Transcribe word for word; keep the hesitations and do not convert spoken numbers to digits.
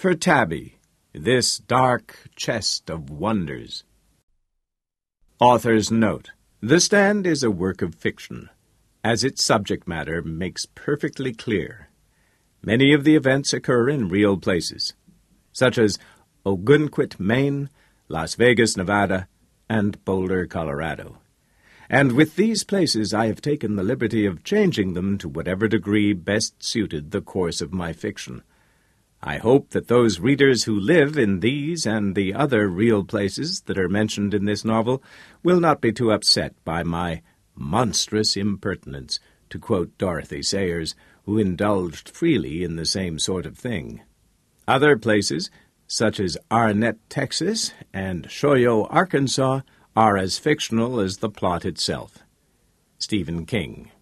for Tabby, this dark chest of wonders. Author's note. The Stand is a work of fiction, as its subject matter makes perfectly clear. Many of the events occur in real places, such as Ogunquit, Maine, Las Vegas, Nevada, and Boulder, Colorado. And with these places I have taken the liberty of changing them to whatever degree best suited the course of my fiction. I hope that those readers who live in these and the other real places that are mentioned in this novel will not be too upset by my monstrous impertinence, to quote Dorothy Sayers, who indulged freely in the same sort of thing. Other places, such as Arnett, Texas, and Shoyo, Arkansas, are as fictional as the plot itself. Stephen King.